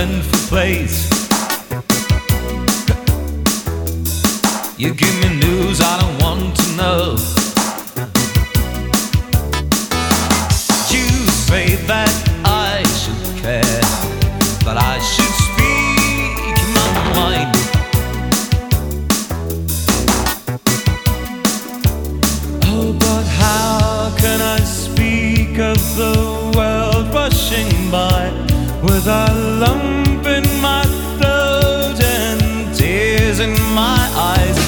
uneventful place. You give me news I don't want to know.